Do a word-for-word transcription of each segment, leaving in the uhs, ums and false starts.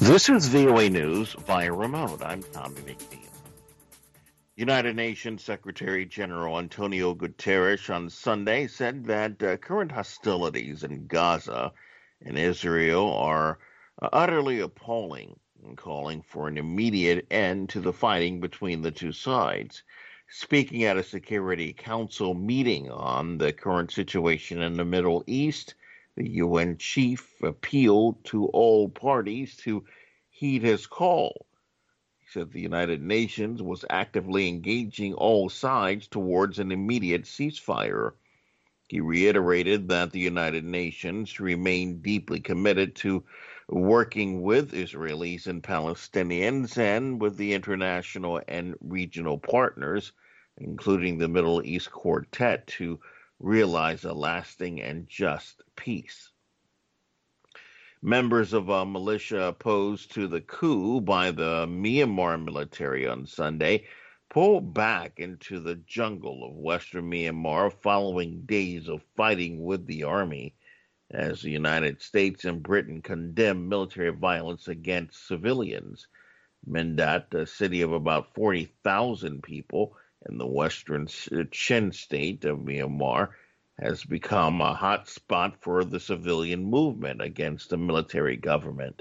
This is V O A News via remote. I'm Tommy McNeil. United Nations Secretary General Antonio Guterres on Sunday said that uh, current hostilities in Gaza and Israel are uh, utterly appalling and calling for an immediate end to the fighting between the two sides. Speaking at a Security Council meeting on the current situation in the Middle East, the U N chief appealed to all parties to heed his call. He said the United Nations was actively engaging all sides towards an immediate ceasefire. He reiterated that the United Nations remain deeply committed to working with Israelis and Palestinians and with the international and regional partners, including the Middle East Quartet, to realize a lasting and just peace. Members of a militia opposed to the coup by the Myanmar military on Sunday pulled back into the jungle of western Myanmar following days of fighting with the army, as the United States and Britain condemned military violence against civilians. Mindat, a city of about forty thousand people in the western Chin state of Myanmar, has become a hot spot for the civilian movement against the military government.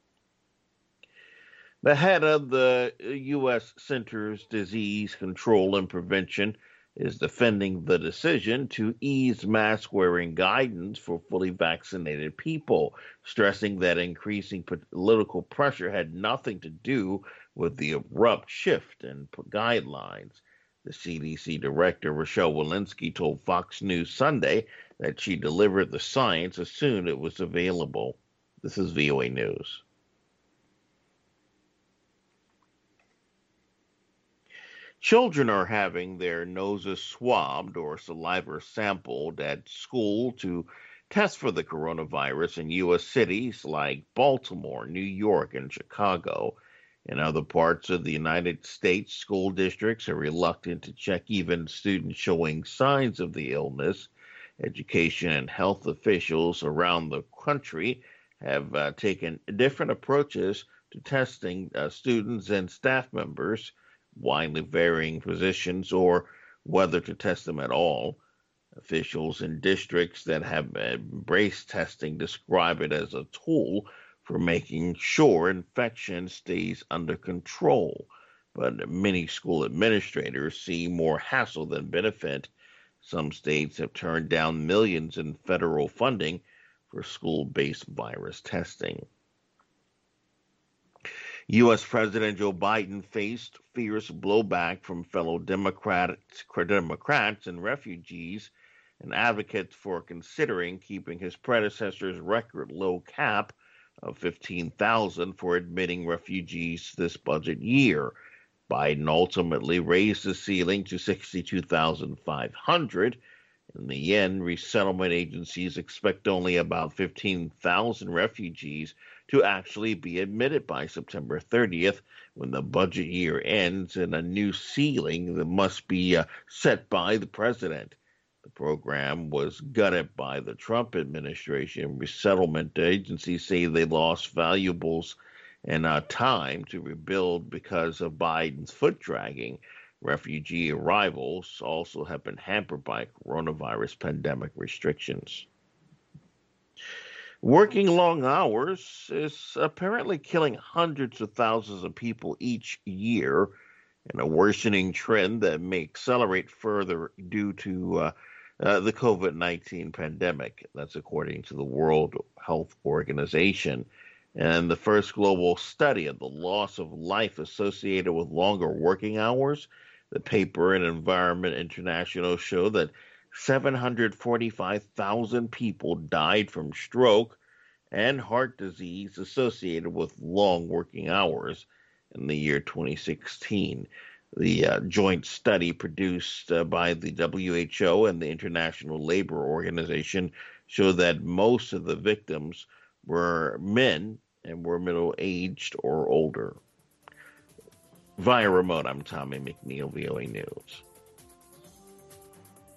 The head of the U S Centers Disease Control and Prevention is defending the decision to ease mask wearing guidance for fully vaccinated people, stressing that increasing political pressure had nothing to do with the abrupt shift in guidelines. The C D C director, Rochelle Walensky, told Fox News Sunday that she delivered the science as soon as it was available. This is V O A News. Children are having their noses swabbed or saliva sampled at school to test for the coronavirus in U S cities like Baltimore, New York, and Chicago. In other parts of the United States, school districts are reluctant to check even students showing signs of the illness. Education and health officials around the country have uh, taken different approaches to testing uh, students and staff members, widely varying positions or whether to test them at all. Officials in districts that have embraced testing describe it as a tool for making sure infection stays under control. But many school administrators see more hassle than benefit. Some states have turned down millions in federal funding for school-based virus testing. U S. President Joe Biden faced fierce blowback from fellow Democrats, Democrats and refugees and advocates for considering keeping his predecessor's record low cap of fifteen thousand for admitting refugees this budget year. Biden ultimately raised the ceiling to sixty-two thousand five hundred. In the end, resettlement agencies expect only about fifteen thousand refugees to actually be admitted by September thirtieth, when the budget year ends, and a new ceiling that must be uh, set by the president. The program was gutted by the Trump administration. Resettlement agencies say they lost valuables and uh, time to rebuild because of Biden's foot dragging. Refugee arrivals also have been hampered by coronavirus pandemic restrictions. Working long hours is apparently killing hundreds of thousands of people each year, in a worsening trend that may accelerate further due to uh, uh, the COVID nineteen pandemic. That's according to the World Health Organization. And the first global study of the loss of life associated with longer working hours, the paper in Environment International showed that seven hundred forty-five thousand people died from stroke and heart disease associated with long working hours in the year twenty sixteen. The uh, joint study produced uh, by the W H O and the International Labor Organization showed that most of the victims were men and were middle-aged or older. Via remote, I'm Tommy McNeil, V O A News.